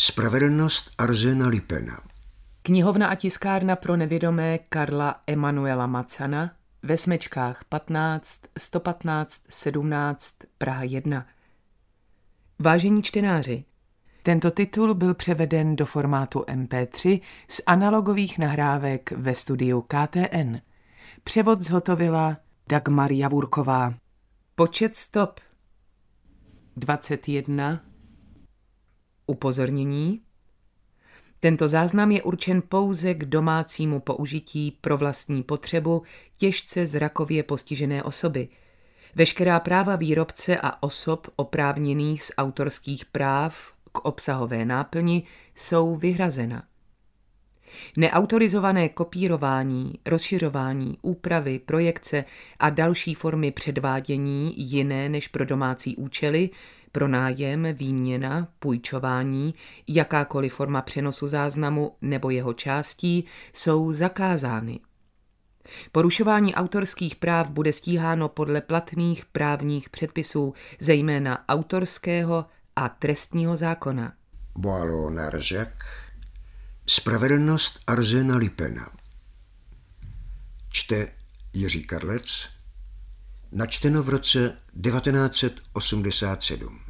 Spravedlnost Arsena Lupina. Knihovna a tiskárna pro nevědomé Karla Emanuela Macana ve Smečkách 15 115 17 Praha 1. Vážení čtenáři, tento titul byl převeden do formátu MP3 z analogových nahrávek ve studiu KTN. Převod zhotovila Dagmar Javurková. Počet stop 21. Upozornění. Tento záznam je určen pouze k domácímu použití pro vlastní potřebu těžce zrakově postižené osoby. Veškerá práva výrobce a osob oprávněných z autorských práv k obsahové náplni jsou vyhrazena. Neautorizované kopírování, rozšiřování, úpravy, projekce a další formy předvádění jiné než pro domácí účely, pronájem, výměna, půjčování, jakákoliv forma přenosu záznamu nebo jeho částí jsou zakázány. Porušování autorských práv bude stíháno podle platných právních předpisů, zejména autorského a trestního zákona. Boileau Narzac. Spravedlnost Arsena Lupina. Čte Jiří Karlec. Načteno v roce 1987.